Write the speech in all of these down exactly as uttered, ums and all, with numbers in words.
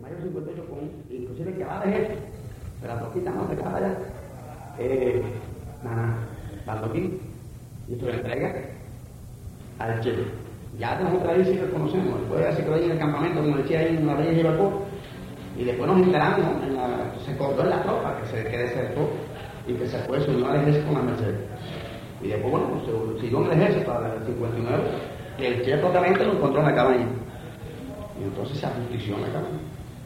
mayo cincuenta y ocho, con, inclusive que va de jefe, pero la toquita no se queda allá. Eh, nada, Baldoquín, y esto le entrega al Che. Ya tenemos otra vez sí que conocemos, después de hacer que ahí en el campamento, como decía ahí en la Bella Gibaco, y después nos enteramos, en la, se cortó en la tropa, que se que desertó y que se fue, se unió al ejército con la Mercedes. Y después, bueno, pues, se siguió en el ejército hasta el cincuenta y nueve, y el Che totalmente lo encontró en la cabaña. Y entonces se ajustició en la cabaña.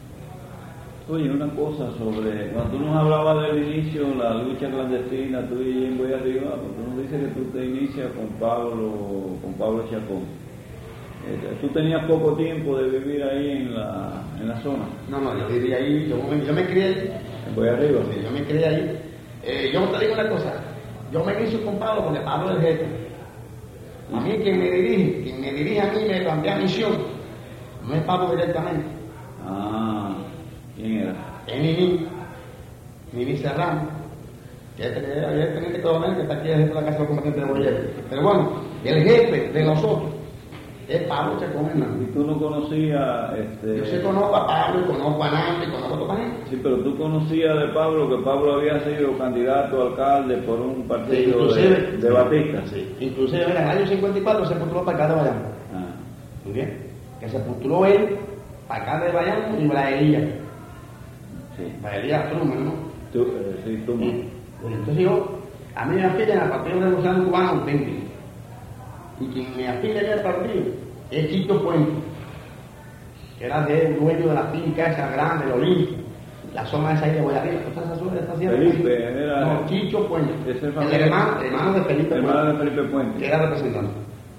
Oye, una cosa sobre, cuando tú nos hablabas del inicio, la lucha clandestina, tú y en Boy Arriba, tú nos dices que tú te inicias con Pablo, con Pablo Chacón. Eh, ¿Tú tenías poco tiempo de vivir ahí en la, en la zona? No, no, yo vivía ahí, yo, yo me crié ahí. ¿En Boy Arriba? Sí, yo me crié ahí. Eh, yo te digo una cosa, yo me inicio con Pablo porque Pablo es el jefe. A mí quien me dirige, quien me dirige a mí me plantea misión, no es Pablo directamente. Ah, ¿quién era? Es Nini, Nini Serrano, que es el teniente coronel que está aquí en la casa de los combatientes de Boyer. Pero bueno, el jefe de nosotros es Pablo Chacón Hernández. ¿Y tú no conocías este... Yo sí conozco a Pablo, y conozco a Nando, y conozco a toda gente. Sí, pero tú conocías de Pablo que Pablo había sido candidato a alcalde por un partido sí, de, de sí, Batista. Sí, inclusive en el año cincuenta y cuatro se postuló para alcalde de Bayamo. Ah. Muy bien. Que se postuló él para alcalde de Bayamo y para Elías. Sí. Para Elías Truman, ¿no? Tú, eh, sí, tú. Sí. Entonces yo, a mí me afilian al Partido Revolucionario Cubano Auténtico. Y quien me afilia al partido es Chicho Puente, que era de dueño de la finca esa grande, el Olimpio, la zona esa ahí de Boyarriba. ¿Tú esa zona está haciendo? Felipe, era... No, Chicho Puente, es el, el hermano, hermano de Felipe el Puente, hermano de Felipe Puente, que era representante.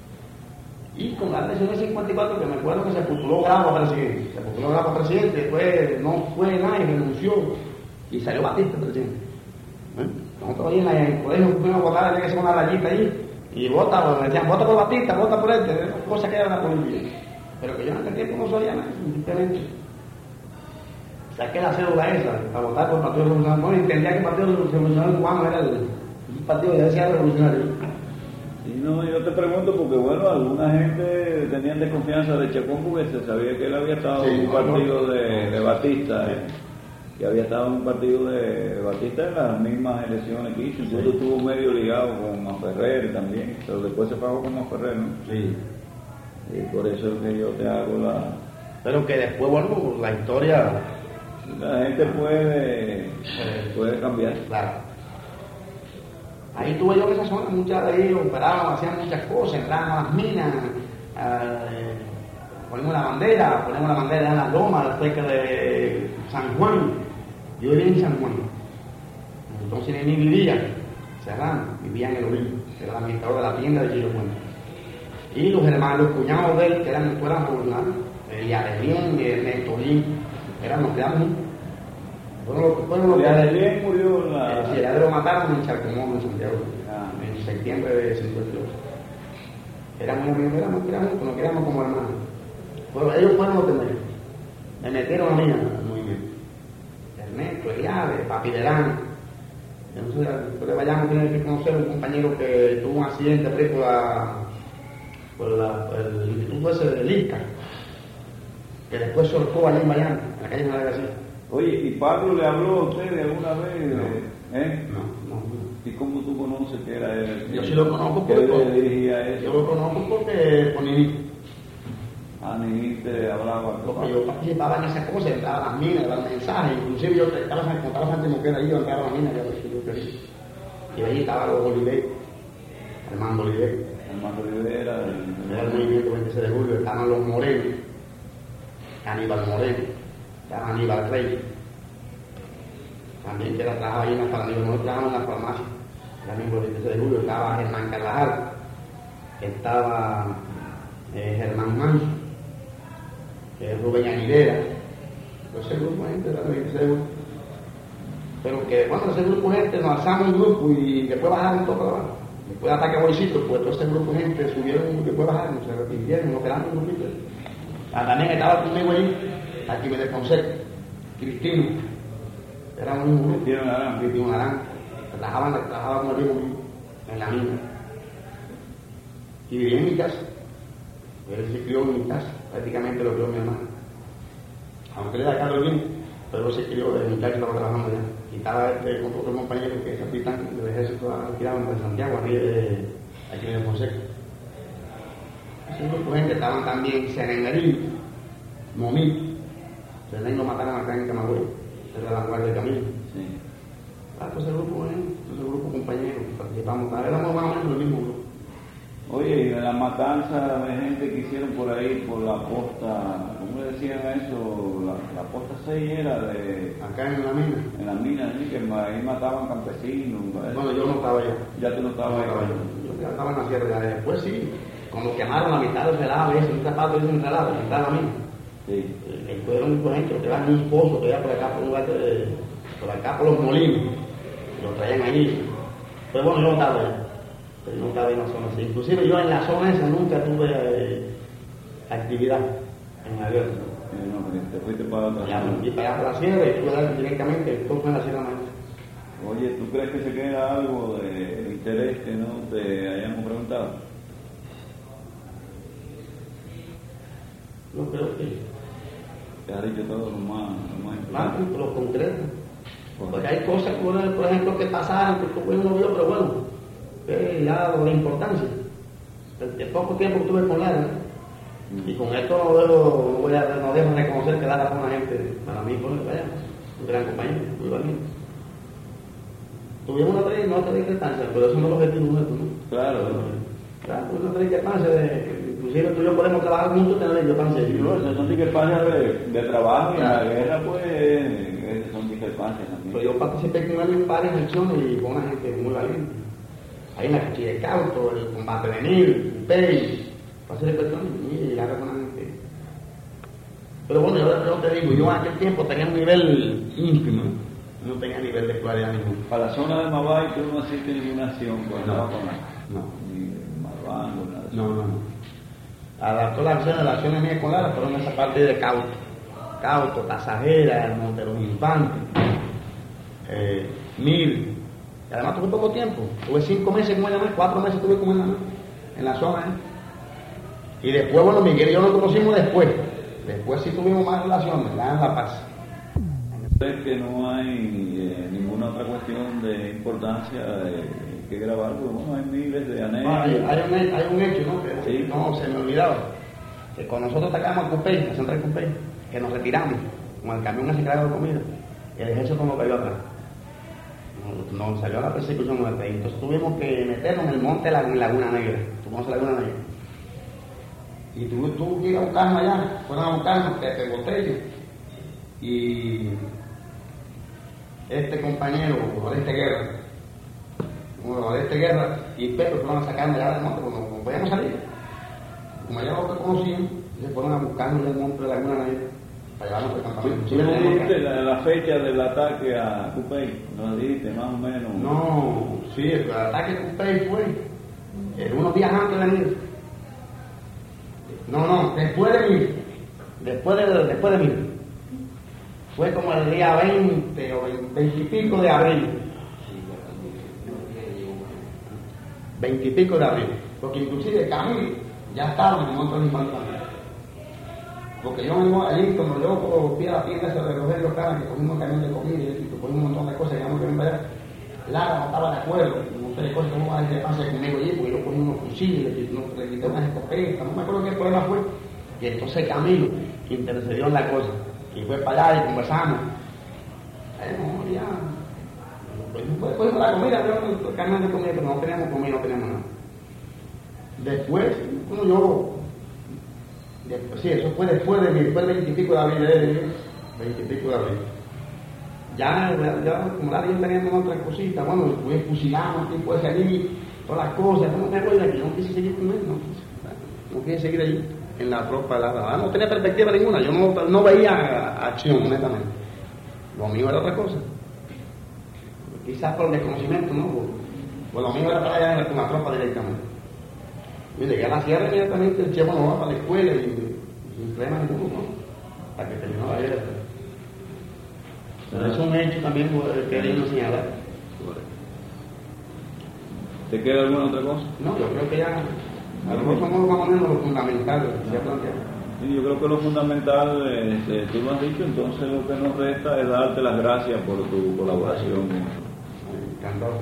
Y con la elección del cincuenta y cuatro, que me acuerdo que se postuló Grau a presidente, se postuló Grau a presidente, después no fue nadie, renunció, y salió Batista presidente. ¿Eh? Nosotros ahí en, la, en el colegio fuimos a votar, había que hacer una rayita ahí, y vota, me decían, vota por Batista, vota por este, cosa que era la política. Pero que yo en aquel tiempo no sabía nada, simplemente saqué la cédula esa para votar por el Partido Revolucionario. No entendía que el Partido Revolucionario Cubano era el, el partido, ya decía revolucionario. Y no, yo te pregunto porque, bueno, alguna gente tenían desconfianza de Chacón porque se sabía que él había estado sí, en un no, partido no. de, de Batista, Sí. eh, que había estado en un partido de Batista en las mismas elecciones que hizo, incluso Sí. estuvo medio ligado con Maferrer también, pero después se pagó con Maferrer, ¿no? Sí. Y por eso es que yo te hago la... Pero que después, bueno, la historia... La gente puede, puede cambiar. Claro. Ahí tuve yo en esa zona, muchas de ellos operaban, hacían muchas cosas, entraban a las minas, eh, ponemos la bandera, ponemos la bandera en las lomas, cerca de San Juan. Yo vivía en San Juan. Entonces ni vivía, Serrano, vivía en el Orillo, que era el administrador de la tienda de Chilo Puente. Y los hermanos, los cuñados de él, que eran escuelas revolucionarias, y Adelien y Ernesto Lin, eran los que eran juntos. Fueron los que Adelien murió en la... Sí, ya lo mataron en Charcomón, en Santiago, Ah. en septiembre de cincuenta y dos. Eran muy amigos, éramos, éramos, nos queríamos como hermanos. Pero ellos fueron los primeros. Me metieron a mí muy bien. Ernesto, Eliade, Papi Delán. Entonces, después de Bayamo tiene que conocer a un compañero que tuvo un accidente por la, por, la, por el instituto ese de Lisca, que después soltó allá en Bayamo, en la calle de la García. Oye, ¿y Pablo le habló a usted alguna vez? No. ¿Eh? No, no, no. ¿Y cómo tú conoces que era él? Yo sí lo conozco porque... porque... ¿Qué le dirigía eso? Yo lo conozco porque por Nini. Ah, Nini te hablaba. Porque yo participaba en esas cosas, entraba a las minas, daba mensajes, inclusive yo estaba contaba a Santi Moquera ahí, yo entraba a las minas, yo quería. Y ahí estaba los Oliver, Armando Oliver. Armando Oliver era el... Era el movimiento veintiséis de julio, estaban los Morenos, Aníbal Moreno, estaba Aníbal Rey. También que era trabajaba ahí en la farmacia, nosotros trabajamos en la farmacia, era mismo el veintiséis de julio, estaba Germán Carvajal, estaba eh, Germán Manso, que es Rubén Aguilera, ese grupo de gente era el veintiséis de julio. Pero que, bueno, ese grupo de gente nos alzamos un grupo y después bajaron todo para abajo. Después de ataque a Boicito, pues todo ese grupo de gente subieron y después bajaron, se arrepintieron, nos quedamos un grupito. Ah, también estaba conmigo ahí, aquí me desconsejo, Cristino. Era un grupo, Cristino Naranja. Cristino Naranja. Trabajaban, trabajaban con el mismo en la mina. Y vivía en mi casa. Él se crió en mi casa, prácticamente lo crió mi hermano. aunque él era Carolina, pero se crió, el muchacho estaba trabajando allá. Y estaba este, con otro compañero que es capitán del ejército alquilado de Santiago, aquí, eh, aquí en el Fonseca. Ese grupo de gente estaban también Serengarín, Momí, Serengarín lo mataron acá en Camagüey, era la guardia de camino. Sí. Ah, pues ese grupo, eh, ese grupo compañero que participamos, éramos más o menos el mismo grupo. Oye, y de la matanza de gente que hicieron por ahí, por la posta, ¿cómo le decían a eso? La, la posta seis era de... Acá en la mina. En la mina, ¿sí? Que ahí mataban campesinos. ¿verdad? Bueno, yo no estaba allá. Ya tú no estabas No ahí. estaba yo. Yo ya estaba en la sierra ya. Después sí, cuando quemaron la mitad del relato, ese, un zapato y un relato, la mitad de la mina. Sí. Después era un gente que quedaban en un pozo, que iba por acá, por un lugar de, por acá, por los molinos. Y lo traían ahí. Pues bueno, yo no estaba allá. Pero yo no estaba en la zona así. Inclusive yo en la zona esa nunca tuve eh, actividad en la guerra. Eh, no, porque te fuiste para otra Ya zona. me fui para allá, para la sierra, y estuve allá directamente, todo fue en la sierra maestra. Oye, ¿tú crees que se queda algo de interés que no te hayamos preguntado? Yo creo que Te has dicho todo lo más, lo más más importante. lo concreto. Porque hay cosas, por ejemplo, que pasaron, que uno no vio, pero bueno, que ya lo de importancia. El, el poco tiempo que tuve con Lara, y con esto no dejo, no voy a, no dejo reconocer que Lara fue una gente, para mí fue vaya, un gran compañero, muy valiente. Tuvimos una tres, no otra discrepancia, pero eso no es el objetivo nuestro, ¿no? Claro. Claro, una tres discrepancia de que inclusive tú y yo podemos trabajar juntos y tener discrepancia. Sí, no, esas son discrepancias de, de trabajo, Claro. y en la guerra pues esas son discrepancias también. Pero yo participé con él en varias acciones y con una gente muy valiente. Ahí en la cuchilla de Cauto, el combate de Nil, el Pei, pasé de cuestiones y ya con una gente. Pero bueno, yo, yo te digo, yo en aquel tiempo tenía un nivel ínfimo, no tenía nivel de claridad ninguno. Para la zona de Mabay tú no hiciste ninguna acción cuando No. estabas con la... No. Ni Malvango, nada de eso. No, no, no. A la, todas las acciones, las acciones mías con Lara fueron esa parte de Cauto. Cauto, Tasajera, el Monte de los Infantes, eh, Mil. Y además tuve poco tiempo. Tuve cinco meses con ella más, cuatro meses tuve con ella más, en la zona. ¿eh? Y después, bueno, Miguel y yo nos conocimos después. Después sí tuvimos más relaciones, ya en La Paz. ¿Crees que no hay eh, ninguna otra cuestión de importancia eh, que grabar? Porque bueno, hay miles de No, hay, anécdotas. hay, un, he- hay un hecho, ¿no? Que Sí. no se me olvidaba. Que cuando nosotros atacamos a Cupey, a Central Cupey, que nos retiramos con el camión ese cargado de comida, el ejército nos cayó atrás. Nos, nos salió a la persecución nuestra. Y entonces tuvimos que meternos en el monte de la en Laguna Negra. ¿Tú conoces Laguna Negra? Y tú tuvo que ir a buscarnos allá. Fueron a buscarnos, Pepe Botello. Y este compañero, Valente Guerra, bueno, Valente Guerra y Pepe fueron a sacarme allá del monte, porque no, no podíamos salir. Como allá los que conocían, se fueron a buscarnos del monte de la Laguna Negra para llevarnos al campamento. Sí, ¿Tú no teníamos dijiste que- la, la fecha del ataque a Cupey? ¿No dijiste más o menos? No, sí, el ataque que usted fue eh, unos días antes de venir. No, no, después de mí. Después de, después de mí. Fue como el día veinte o veinte y pico de abril. veinte y pico de abril. Porque inclusive Camilo ya estaba en el monte de Infantes. Porque yo vengo allí, cuando yo fui a la tienda esa de recoger los caras, que cogimos un camión de comida y cogimos un montón de cosas, digamos que ven para allá. Lara no estaba de acuerdo, no sé de cosas, ¿cómo va a decir pase conmigo allí? Porque yo cogí unos fusiles, le, no, le quité unas escopetas, no me acuerdo qué problema fue. Y entonces Camilo intercedió en la cosa, y fue para allá y conversamos. Eh, no, ya. Pues cogimos la comida, pero el camión de comida, pero no teníamos comida, no teníamos nada. Después, bueno, yo. Después, sí, eso fue después de después del veintipico de abril, eh, veintipico de abril. Ya, ya como la yo teníamos otras cositas, bueno, después fusilamos, tipo ese allí, todas las cosas, no me acuerdo de aquí, no quise seguir con él, no quise, no quise seguir allí, en la tropa de la verdad, no tenía perspectiva ninguna, yo no, no veía acción, honestamente. Lo mío era otra cosa. Quizás por el desconocimiento, ¿no? Pues lo mío era para allá con la tropa directamente. Y llegué a la sierra inmediatamente, el chavo no va para la escuela y sin problema ninguno, ¿no? Hasta que terminó la guerra. Pero eso es un hecho también que quería señalar. ¿Te queda alguna otra cosa? No, yo creo que ya, a lo mejor somos más o menos lo fundamental que se ha planteado. Sí, yo creo que lo fundamental, este, tú lo has dicho, entonces lo que nos resta es darte las gracias por tu colaboración. Encantado.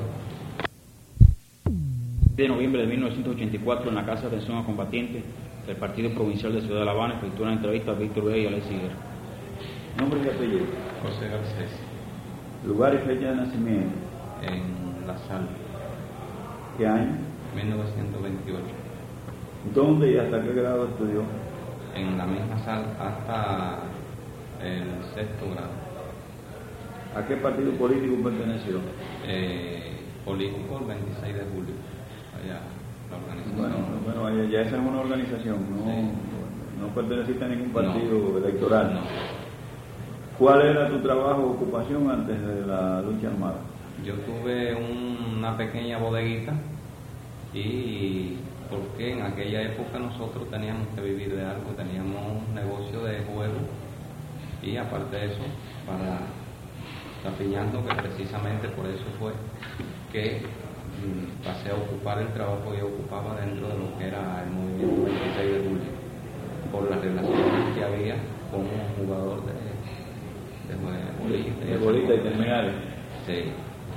De noviembre de mil novecientos ochenta y cuatro, en la Casa de Atención a Combatientes del Partido Provincial de Ciudad de La Habana, efectuó una entrevista a Víctor Bey y Alexis Higuera. Nombre y apellido. José Garcés. Lugar y fecha de nacimiento. En La Sal. ¿Qué año? mil novecientos veintiocho. ¿Dónde y hasta qué grado estudió? En la misma Sal hasta el sexto grado. ¿A qué partido político perteneció? Eh, político el veintiséis de julio. Allá la organización. Bueno, bueno, ya esa es una organización, no, Sí. no perteneciste a ningún partido No. electoral. No. ¿Cuál era tu trabajo o ocupación antes de la lucha armada? Yo tuve un- una pequeña bodeguita y porque en aquella época nosotros teníamos que vivir de algo, teníamos un negocio de juego y aparte de eso, para Tapiñando, que precisamente por eso fue que mm, pasé a ocupar el trabajo que yo ocupaba dentro de lo que era el movimiento veintiséis de julio, por las relaciones que había con un jugador de, de, bolita, De bolita y terminales. Sí.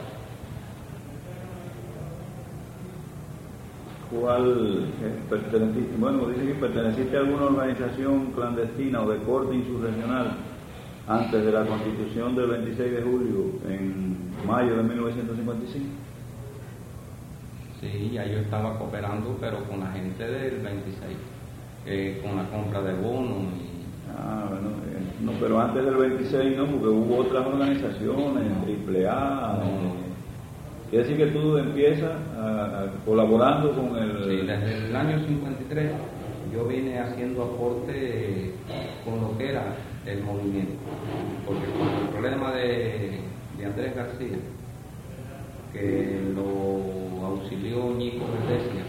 ¿Cuál eh, perteneciste? Bueno, dice que perteneciste a alguna organización clandestina o de corte insurreccional antes de la Constitución del veintiséis de julio, en mayo de mil novecientos cincuenta y cinco. Sí, ya yo estaba cooperando, pero con la gente del veintiséis, eh, con la compra de bonos. Y... Ah, bueno, eh, no, pero antes del veintiséis no, porque hubo otras organizaciones, No. Triple A. No, eh, no. Quiere decir que tú empiezas a- a- colaborando con el... Sí, desde el año cincuenta y tres yo vine haciendo aporte con lo que era el movimiento, porque con el problema de, de Andrés García, que lo auxilió Ñico Verdesia,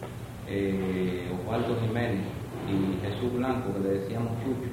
eh, Osvaldo Jiménez y Jesús Blanco, que le decíamos Chucho,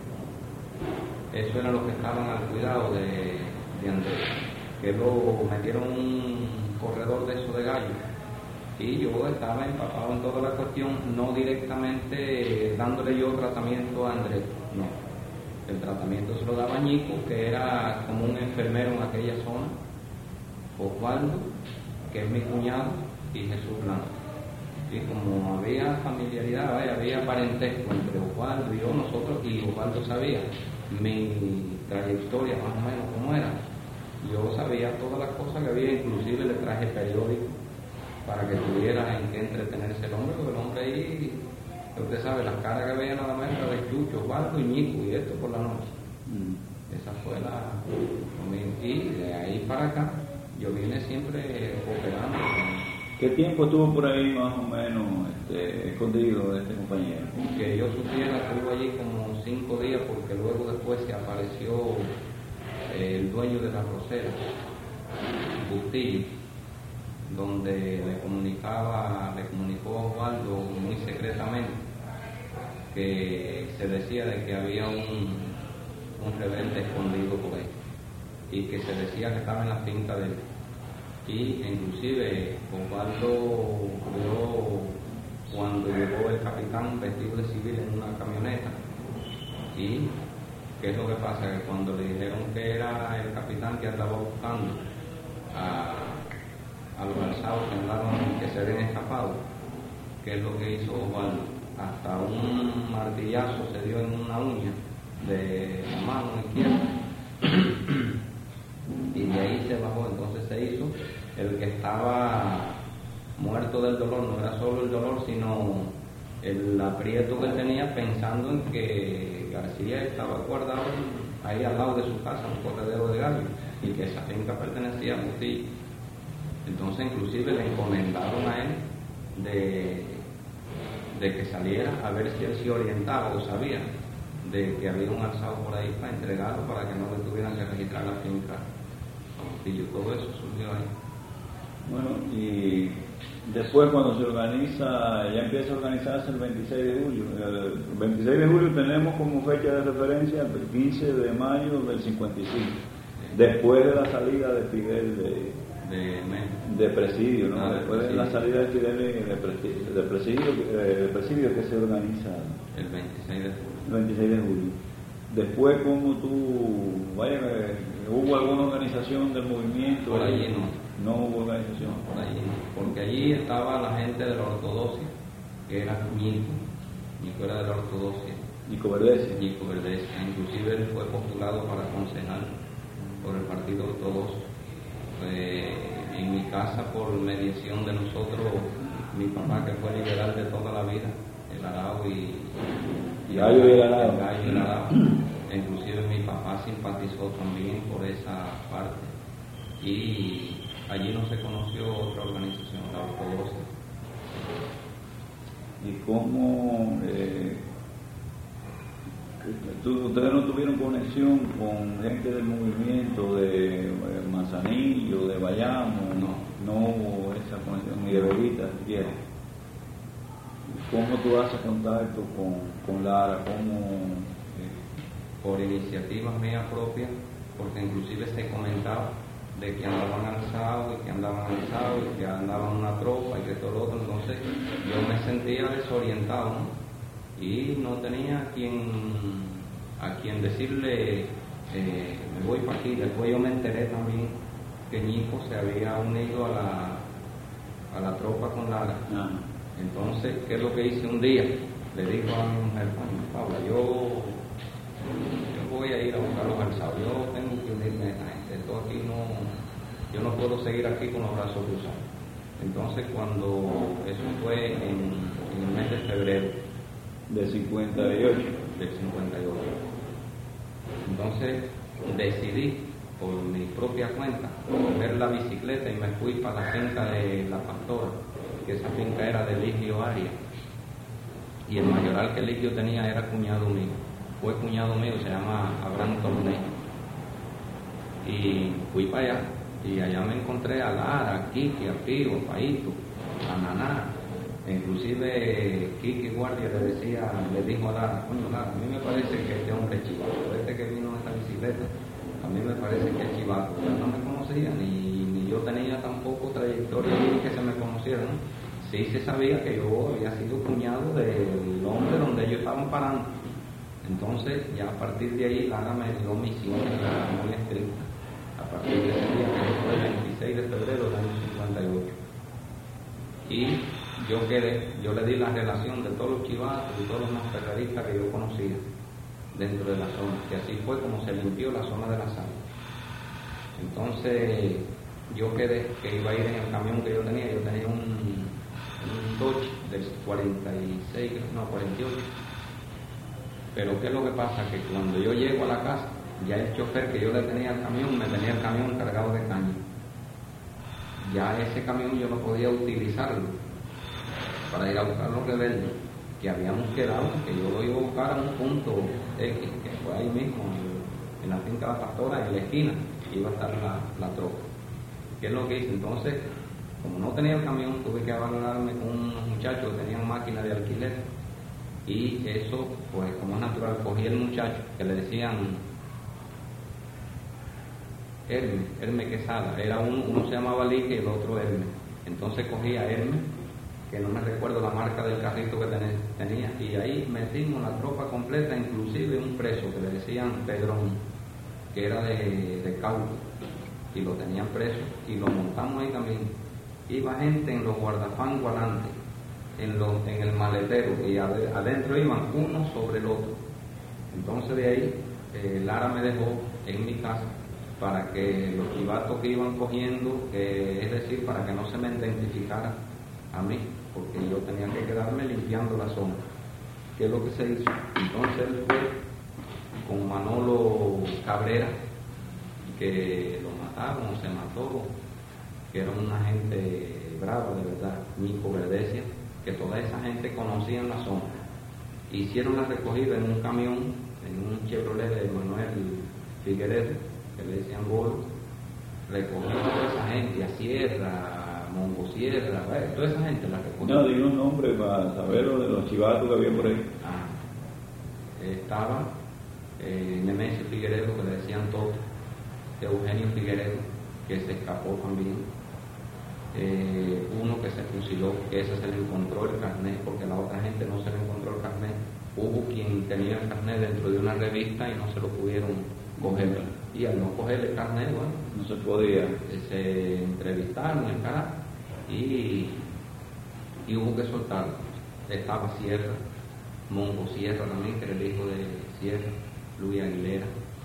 eso eran los que estaban al cuidado de, de Andrés, que lo metieron un corredor de eso de gallo, y yo estaba empapado en toda la cuestión, no directamente dándole yo tratamiento a Andrés, no. El tratamiento se lo daba Ñico, que era como un enfermero en aquella zona, Osvaldo, que es mi cuñado, y Jesús Blanco. Y como había familiaridad, ¿vale? Había parentesco entre Osvaldo y yo, nosotros, y Osvaldo sabía mi trayectoria más o menos cómo era. Yo sabía todas las cosas que había, inclusive le traje periódico para que tuviera en qué entretenerse el hombre, porque el hombre ahí, usted sabe, las caras que veía nada más era de Chucho, Osvaldo y Ñico, y esto por la noche. Mm. Esa fue la... Y de ahí para acá, yo vine siempre cooperando. ¿Qué tiempo estuvo por ahí más o menos este, escondido de este compañero? Que yo supiera, estuvo allí como cinco días, porque luego después se apareció eh, el dueño de la rosera, Bustillo, donde le comunicaba, le comunicó a Osvaldo muy secretamente que se decía de que había un, un rebelde escondido por ahí y que se decía que estaba en la finca de él. Y inclusive Osvaldo vio cuando llegó el capitán vestido de civil en una camioneta. Y ¿qué es lo que pasa? Que cuando le dijeron que era el capitán que andaba buscando a, a los alzados que andaban, que se habían escapado, ¿qué es lo que hizo Osvaldo? Hasta un martillazo se dio en una uña de la mano izquierda y de ahí se bajó. Entonces se hizo el que estaba muerto del dolor, no era solo el dolor, sino el aprieto que él tenía pensando en que García estaba guardado ahí al lado de su casa, un corredero de gallo, y que esa finca pertenecía a Bustillo. Entonces inclusive le encomendaron a él de, de que saliera a ver si él se orientaba o sabía de que había un alzado por ahí para entregarlo, para que no le tuvieran que registrar la finca a Bustillo. Todo eso surgió ahí. Bueno, y después cuando se organiza, ya empieza a organizarse el veintiséis de julio. El veintiséis de julio tenemos como fecha de referencia el quince de mayo del cincuenta y cinco, después de la salida de Fidel de, de, de presidio, ¿no? Ah, Después de sí. la salida de Fidel de, de, presidio, de, presidio, de presidio que se organiza el veintiséis de julio. julio. veintiséis de julio. Después, ¿cómo tú, vaya, hubo alguna organización del movimiento? Por allí no. No hubo organización. Por allí no. Porque allí estaba la gente de la ortodoxia, que era Ñico, Ñico era de la ortodoxia. Nico Verdesia. Ñico Verdesia, inclusive él fue postulado para concejal por el partido ortodoxo. Eh, en mi casa, por mediación de nosotros, mi papá, que fue liberal de toda la vida, el Arao y, y Gallo y el Arao. el Gallo y el Arao. Inclusive mi papá simpatizó también por esa parte, y allí no se conoció otra organización, la ortodoxia. ¿Y cómo eh, tú, ustedes no tuvieron conexión con gente del movimiento de eh, Manzanillo, de Bayamo? No. No hubo esa conexión, ni de Bebita siquiera. ¿Cómo tú haces contacto con, con Lara? ¿Cómo, eh? Por iniciativas mías propias, porque inclusive se comentaba de que andaban alzados y que andaban alzados y que andaban una tropa y que todo lo otro. Entonces yo me sentía desorientado, ¿no? Y no tenía a quien, a quien decirle eh, me voy para aquí. Después yo me enteré también que Ñico se había unido a la, a la tropa con Lara. Ah. Entonces, ¿qué es lo que hice un día? Le digo a mi mujer, Paula, yo, yo voy a ir a buscar los alzados, yo tengo que unirme a esta gente, esto aquí no, yo no puedo seguir aquí con los brazos cruzados. Entonces, cuando eso fue en, en el mes de febrero Del cincuenta y ocho. del cincuenta y ocho, entonces decidí por mi propia cuenta coger la bicicleta y me fui para la finca de La Pastora, que esa finca era de Ligio Arias, y el mayoral que Ligio tenía era cuñado mío, fue cuñado mío, se llama Abraham Torneo, y fui para allá, y allá me encontré a Lara, a Kiki, a Pío, a Paito, a Naná. Inclusive Kiki Guardia le decía, le dijo a Lara, coño Lara, a mí me parece que este hombre es chivato, este que vino en esta bicicleta, a mí me parece que es chivato. Yo no me conocía, ni, ni yo tenía tampoco trayectoria ni que se me conociera, ¿no? Sí se sabía que yo había sido cuñado del hombre donde ellos estaban parando. Entonces, ya a partir de ahí, Lara me dio misiones muy estrictas. A partir de ese día, que fue el veintiséis de febrero del año cincuenta y ocho. Y yo quedé, yo le di la relación de todos los chivatos y todos los masferreristas que yo conocía dentro de la zona, que así fue como se limpió la zona de la sal. Entonces yo quedé que iba a ir en el camión que yo tenía, yo tenía un, un Dodge del cuarenta y seis, no, cuarenta y ocho, pero ¿qué es lo que pasa? Que cuando yo llego a la casa, ya el chofer que yo le tenía al camión, me tenía el camión cargado de caña. Ya ese camión yo no podía utilizarlo para ir a buscar los rebeldes que habíamos quedado, que yo lo iba a buscar a un punto X, que fue ahí mismo, en, en la finca La Pastora, en la esquina, iba a estar la, la tropa. ¿Qué es lo que hice? Entonces, como no tenía el camión, tuve que abandonarme con unos muchachos que tenían máquina de alquiler, y eso, pues como es natural, cogí el muchacho, que le decían Hermes, Hermes Quesada, era uno, uno se llamaba Lique y el otro Hermes. Entonces cogí a Hermes, que no me recuerdo la marca del carrito que tenía, y ahí metimos la tropa completa, inclusive un preso que le decían Pedrón, que era de, de Cauca, y lo tenían preso, y lo montamos ahí también. Iba gente en los guardafangos adelante, en, los, en el maletero, y adentro iban uno sobre el otro. Entonces de ahí, eh, Lara me dejó en mi casa para que los chivatos que iban cogiendo, eh, es decir, para que no se me identificara a mí, porque yo tenía que quedarme limpiando la zona. ¿Qué es lo que se hizo? Entonces él fue con Manolo Cabrera, que lo mataron, se mató, que era una gente brava de verdad, Ñico Verdesia, que toda esa gente conocía en la zona. Hicieron la recogida en un camión, en un Chevrolet de Manuel Figueredo, que le decían Golo, recogieron a toda esa gente, a Sierra, a Mongosierra, ¿ves? Toda esa gente la recogió. No, di un nombre para saber lo de los chivatos que había por ahí. Ah, estaba eh, Nemesio Figueredo, que le decían Toto, Eugenio Figueredo, que se escapó también, eh, uno que se fusiló, que ese se le encontró el carnet, porque la otra gente no se le encontró el carnet, hubo quien tenía el carnet dentro de una revista y no se lo pudieron coger. Y al no coger el carnet, bueno, no se podía. Se entrevistaron en el canal y, y hubo que soltarlo. Estaba Sierra, Mongo Sierra también, que era el hijo de Sierra, Luis Aguilera.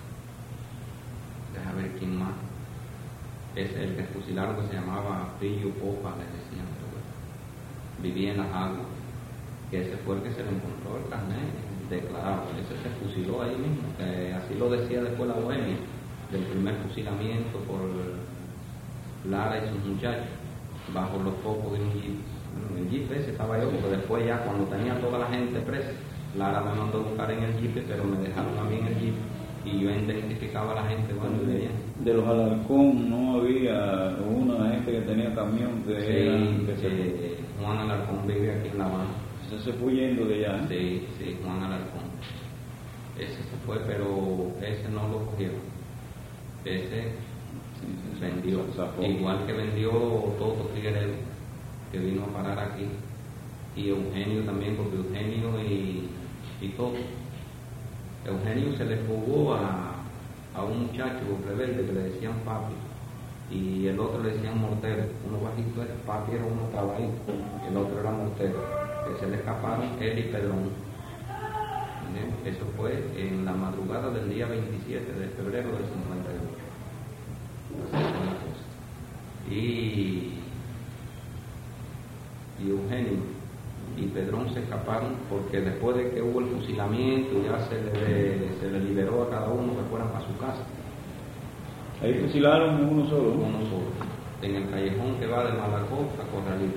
Deja ver quién más. Es el que fusilaron, que se llamaba Pillo Popa, le decían, pero vivía en las aguas, que ese fue el que se le encontró el carnet declarado. Ese se fusiló ahí mismo, que así lo decía después la Bohemia, del primer fusilamiento por Lara y sus muchachos, bajo los focos de un jeep. Bueno, el jeep ese estaba yo, porque después ya cuando tenía toda la gente presa, Lara me mandó a buscar en el jeep, pero me dejaron a mí en el jeep y yo identificaba a la gente cuando veía. De los Alarcón no había una gente que tenía camión que sí, era que se... eh, Juan Alarcón vive aquí en La Habana. Ese se fue yendo de allá. Sí, sí, Juan Alarcón. Ese se fue, pero ese no lo cogieron. Ese sí, sí, vendió, igual que vendió Toto Figueredo, que vino a parar aquí, y Eugenio también, porque Eugenio y, y Toto. Eugenio se le fugó a, a un muchacho rebelde que le decían Papi, y el otro le decían Mortero. Uno bajito era Papi, era uno trabajito, el otro era Mortero, que se le escaparon él y Pedrón. Eso fue en la madrugada del día veintisiete de febrero del cincuenta y ocho. Así fue la cosa. Y, y Eugenio y Pedrón se escaparon porque después de que hubo el fusilamiento ya se le, se le liberó a cada uno que fueran para su casa. Ahí fusilaron uno solo. Uno solo, en el callejón que va de Malacó a Corralito.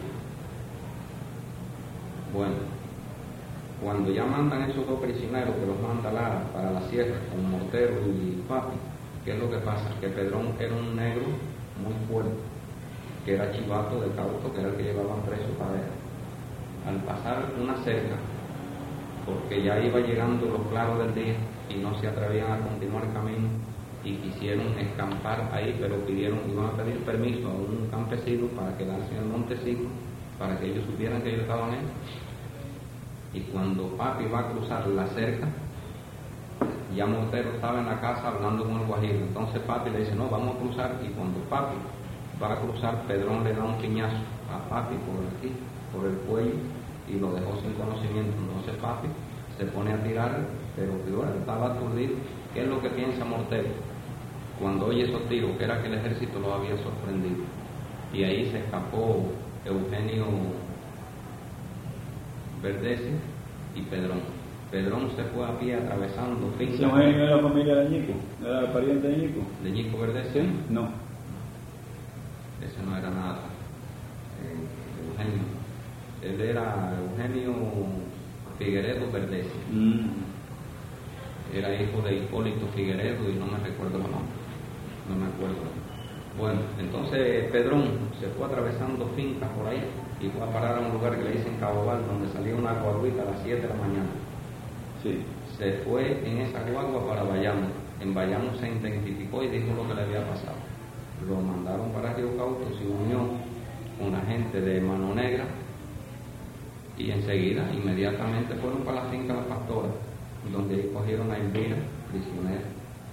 Bueno, cuando ya mandan esos dos prisioneros, que los manda Lara para la sierra con Mortero y Papi, ¿qué es lo que pasa? Que Pedrón era un negro muy fuerte, que era chivato de Cauto, que era el que llevaban preso para él. Al pasar una cerca, porque ya iba llegando los claros del día y no se atrevían a continuar el camino y quisieron escampar ahí, pero pidieron, iban a pedir permiso a un campesino para quedarse en el montecito, para que ellos supieran que ellos estaban ahí. Y cuando Papi va a cruzar la cerca, ya Mortero estaba en la casa hablando con el guajiro. Entonces Papi le dice, no, vamos a cruzar. Y cuando Papi va a cruzar, Pedrón le da un piñazo a Papi por aquí, por el cuello, y lo dejó sin conocimiento. Entonces Papi se pone a tirar, pero peor, estaba aturdido. ¿Qué es lo que piensa Mortero cuando oye esos tiros? Que era que el ejército lo había sorprendido. Y ahí se escapó Eugenio Verdece y Pedrón. Pedrón se fue a pie atravesando fincas. ¿Eugenio era la familia de Ñico? ¿Era pariente de Ñico? ¿De Ñico Verdece? ¿Sí? No. Ese no era nada. Eh, Eugenio. Él era Eugenio Figueredo Verdece. Mm. Era hijo de Hipólito Figueredo y no me recuerdo el nombre. No me acuerdo. Bueno, entonces Pedrón se fue atravesando fincas por ahí y fue a parar a un lugar que le dicen Cabobal, donde salía una guaguita a las siete de la mañana. Sí. Se fue en esa guagua para Bayamo. En Bayamo se identificó y dijo lo que le había pasado. Lo mandaron para Río Cauto, se unió con la gente de Mano Negra y enseguida, inmediatamente fueron para la finca La Pastora, donde cogieron a Elvira, prisionera.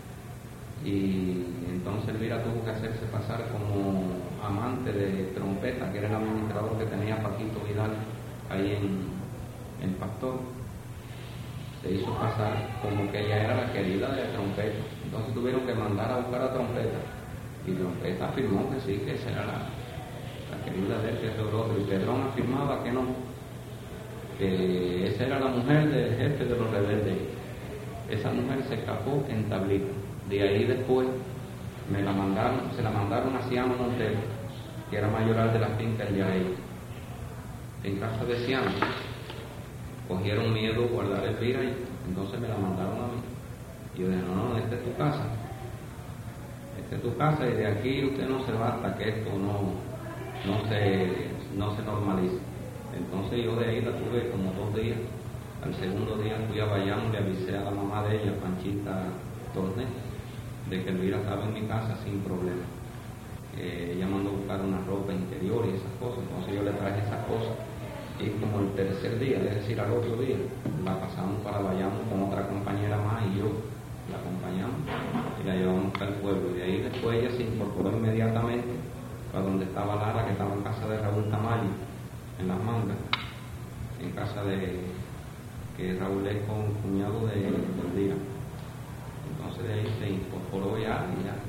Y entonces Elvira tuvo que hacerse pasar como amante de Trompeta, que era el administrador que tenía Paquito Vidal ahí en, en Pastor. Se hizo pasar como que ella era la querida de Trompeta. Entonces tuvieron que mandar a buscar a Trompeta. Y Trompeta afirmó que sí, que esa era la, la querida de él, que ese otro. Y Pedrón afirmaba que no, que esa era la mujer del jefe de los rebeldes. Esa mujer se escapó en Tablita. De ahí después me la mandaron, se la mandaron a Ciano Montero, que era mayoral de la finca El Yaey. En casa de Ciano cogieron miedo a guardar el Elvira y entonces me la mandaron a mí. Y yo dije, no, no, esta es tu casa. Esta es tu casa y de aquí usted no se va hasta que esto no, no, se, no se normalice. Entonces yo de ahí la tuve como dos días. Al segundo día fui a Bayamo, le avisé a la mamá de ella, Panchita Torné, de que Elvira estaba en mi casa sin problema. Eh, ella mandó a buscar una ropa interior y esas cosas, entonces yo le traje esas cosas y como el tercer día, es decir, al otro día, la pasamos para Bayamo con otra compañera más y yo la acompañamos y la llevamos hasta el pueblo. Y de ahí después ella se incorporó inmediatamente a donde estaba Lara, que estaba en casa de Raúl Tamayo, en Las Mangas, en casa de que Raúl es con cuñado de del día. Entonces de ahí se incorporó ya y ya.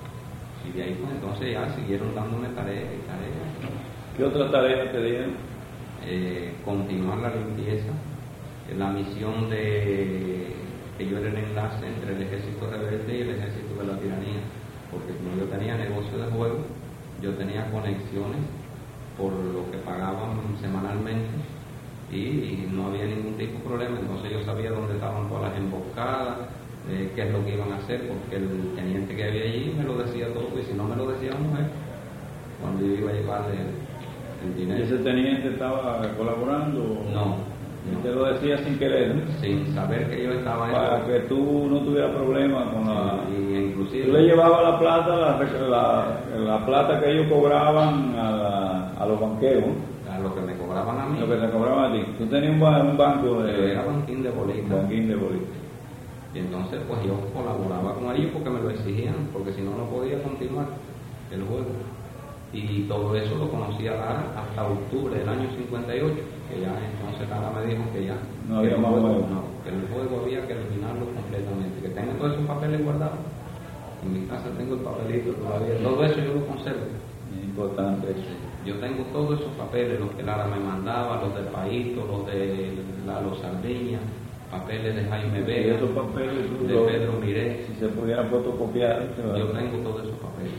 Y de ahí pues entonces ya siguieron dándome tareas y tareas. ¿Qué otra tarea te dieron? Eh, continuar la limpieza, eh, la misión de que yo era el enlace entre el ejército rebelde y el ejército de la tiranía, porque como yo tenía negocio de juego, yo tenía conexiones por lo que pagaban semanalmente y no había ningún tipo de problema. Entonces yo sabía dónde estaban todas las emboscadas, eh, qué es lo que iban a hacer, porque el teniente que había allí me lo decía todo, y si no me lo decía la mujer, cuando yo iba a llevarle el, el dinero. ¿Y ese teniente estaba colaborando? No. ¿Y te lo decía sin querer? Sin saber que yo estaba en para que tú no tuvieras problemas con la... Sí, y inclusive... Tú le llevabas la plata, la, la, la plata que ellos cobraban a, la, a los banqueros. A lo que me cobraban a mí. Lo que te cobraban a ti. Tú tenías un, un banco de... Pero era banquín de bolita. Banquín de bolita. Y entonces pues yo colaboraba con ellos porque me lo exigían, porque si no, no podía continuar el juego. Y todo eso lo conocía Lara hasta octubre del año cincuenta y ocho, que ya entonces Lara me dijo que ya no que había el más juego, juego. no, que el juego había que eliminarlo completamente, que tengo todos esos papeles guardados. En mi casa tengo el papelito todavía, todo eso yo lo conservo. Es importante eso. Yo tengo todos esos papeles, los que Lara me mandaba, los del Paíto, los de la, los Sardiñas, papeles de Jaime Y Vega, esos papeles, de lo, Pedro Miré. si se pudieran fotocopiar, Yo tengo todos esos papeles.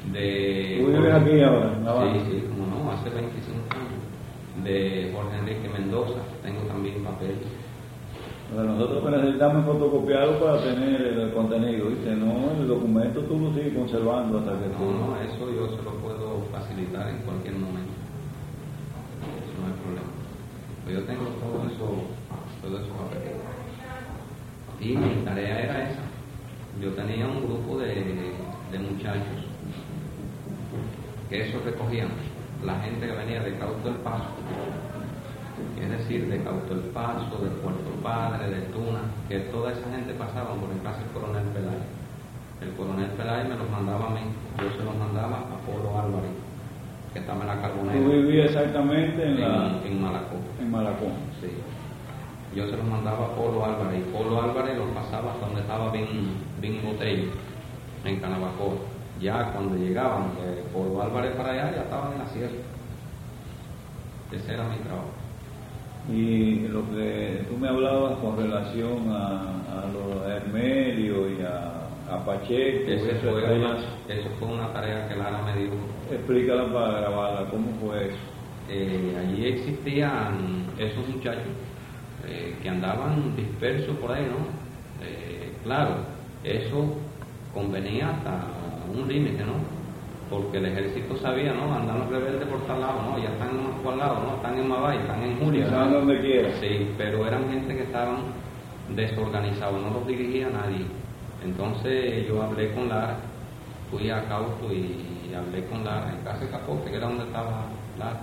De ¿Tú vives aquí ahora? ¿No? Sí, sí, como no, hace veinticinco años. De Jorge Enrique Mendoza, tengo también papeles. Bueno, nosotros necesitamos fotocopiarlo para tener el contenido, ¿viste? No, el documento tú lo sigues conservando hasta que tú... No, no, eso yo se lo puedo facilitar en cualquier momento. Eso no hay problema. Pues yo tengo todo eso, todo eso papeles. Y mi tarea era esa. Yo tenía un grupo de, de muchachos que eso recogían la gente que venía de Cauto El Paso, es decir, de Cauto El Paso, de Puerto Padre, de Tuna, que toda esa gente pasaba por el caso del coronel Peláez. El coronel Peláez me los mandaba a mí, yo se los mandaba a Polo Álvarez, que estaba en la Carbonera. ¿Tú vivías exactamente en, en, la... en Malacó? En Malacó. Sí. Yo se los mandaba a Polo Álvarez, y Polo Álvarez los pasaba hasta donde estaba Bin, Bin Botello, en Canabacoa. Ya cuando llegaban de Polo Álvarez para allá, ya estaban en la sierra. Ese era mi trabajo. Y lo que tú me hablabas con relación a, a los Hermelio y a, a Pacheco, Ese eso, fue es una, eso fue una tarea que Lara me dio. Explícala para grabarla, ¿cómo fue eso? Eh, allí existían esos muchachos eh, que andaban dispersos por ahí, ¿no? Eh, claro, eso convenía hasta un límite, ¿no? Porque el ejército sabía, ¿no? Andan los rebeldes por tal lado, ¿no? Ya están en por lado, ¿no? Están en Mabay, están en Julia. Están donde quiera. Sí, pero eran gente que estaban desorganizados, no los dirigía nadie. Entonces yo hablé con Lara, fui a Cauto y hablé con Lara en casa de Capote, que era donde estaba Lara,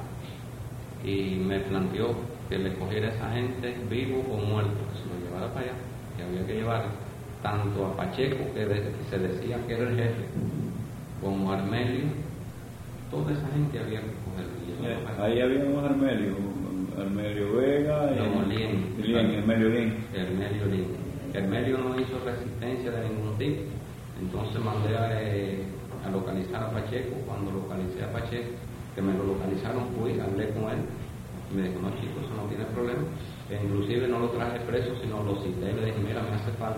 y me planteó que le cogiera a esa gente vivo o muerto, que se lo llevara para allá, que había que llevar tanto a Pacheco, que, de, que se decía que era el jefe, como a Hermelio, toda esa gente había que cogerlo. Ahí había un Hermelio, Hermelio Vega y no, Lien, Lien, Hermelio Lien. Hermelio Lien. Hermelio no hizo resistencia de ningún tipo, entonces mandé a, eh, a localizar a Pacheco. Cuando localicé a Pacheco, que me lo localizaron, fui, hablé con él, y me dijo, no chicos, eso no tiene problema. E inclusive no lo traje preso, sino lo cité y le dije, mira, me hace falta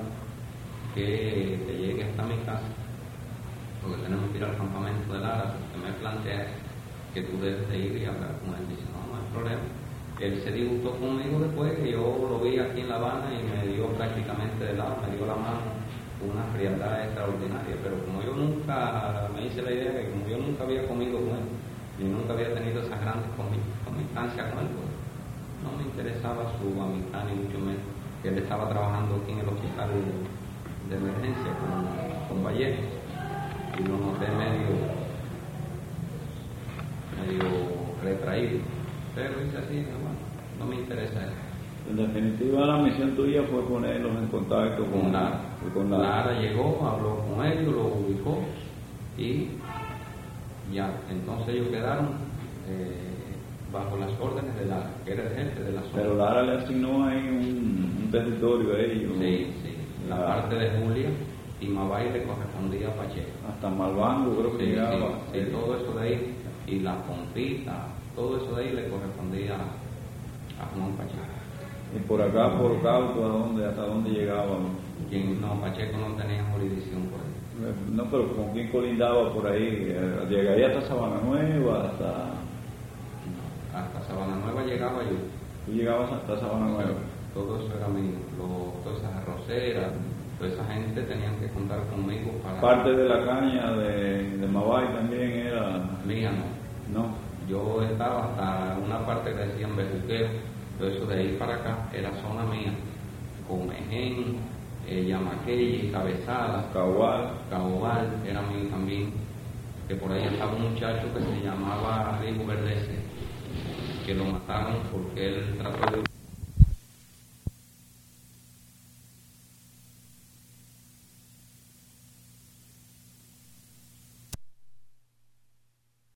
que te llegue hasta mi casa, porque tenemos que ir al campamento de Lara, que me plantea que tú debes de ir y hablar con él. Dice, no, no hay problema. Él se disgustó conmigo después, que yo lo vi aquí en La Habana y me dio prácticamente de lado, me dio la mano, una frialdad extraordinaria, pero como yo nunca, me hice la idea de que como yo nunca había comido con él, ni nunca había tenido esas grandes comidancias con él, pues no me interesaba su amistad, ni mucho menos, que él estaba trabajando aquí en el hospital de emergencia con, con Vallejo, y lo noté medio medio retraído, Pero dice así, bueno, no me interesa eso. En definitiva, la misión tuya fue ponerlos en contacto con, Con Lara. con Lara. Lara llegó, habló con ellos, lo ubicó y ya, entonces ellos quedaron eh, bajo las órdenes de Lara, que era el jefe de la zona. Pero Lara le asignó ahí un, un territorio a ellos. Sí, sí, la parte de Julia y Mabay le correspondía a Pacheco. Hasta Malvango creo que Sí, llegaba. sí, sí, todo eso de ahí, y la Pontita, todo eso de ahí le correspondía a Juan Pacheco. Y por acá, por Cauto, ¿a dónde, hasta dónde llegaban? Quien, no, Pacheco no tenía jurisdicción por ahí. No, pero ¿con quién colindaba por ahí? ¿Llegaría hasta Sabana Nueva? Hasta... Hasta Sabana Nueva llegaba yo. ¿Tú llegabas hasta Sabana Nueva? Todo eso era mío, lo, todas esas arroceras, toda esa gente tenían que contar conmigo para... Parte de la caña de, de Mabay también era... Mía no. No. Yo estaba hasta una parte que decían Bejuqueo, todo eso de ahí para acá era zona mía. Comején, eh, Yamaqueyi, Cabezada, Cagual. Caobal, era mío también. Que por ahí estaba un muchacho que se llamaba Rigo Verdece, que lo mataron porque él trató de